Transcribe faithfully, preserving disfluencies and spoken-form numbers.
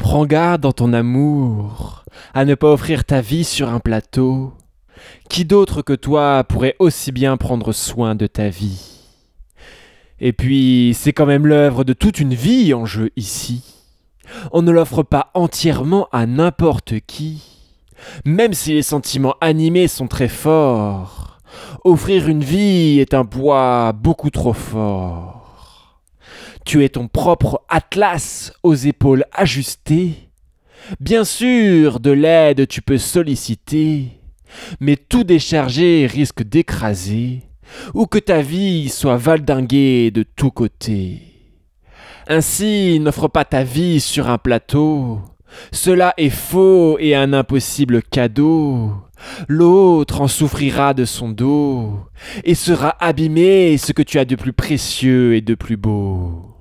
Prends garde dans ton amour à ne pas offrir ta vie sur un plateau. Qui d'autre que toi pourrait aussi bien prendre soin de ta vie? Et puis, c'est quand même l'œuvre de toute une vie en jeu ici. On ne l'offre pas entièrement à n'importe qui. Même si les sentiments animés sont très forts, offrir une vie est un poids beaucoup trop fort. Tu es ton propre atlas aux épaules ajustées. Bien sûr, de l'aide tu peux solliciter, mais tout décharger risque d'écraser, ou que ta vie soit valdinguée de tous côtés. Ainsi, n'offre pas ta vie sur un plateau. Cela est faux et un impossible cadeau. L'autre en souffrira de son dos et sera abîmé ce que tu as de plus précieux et de plus beau.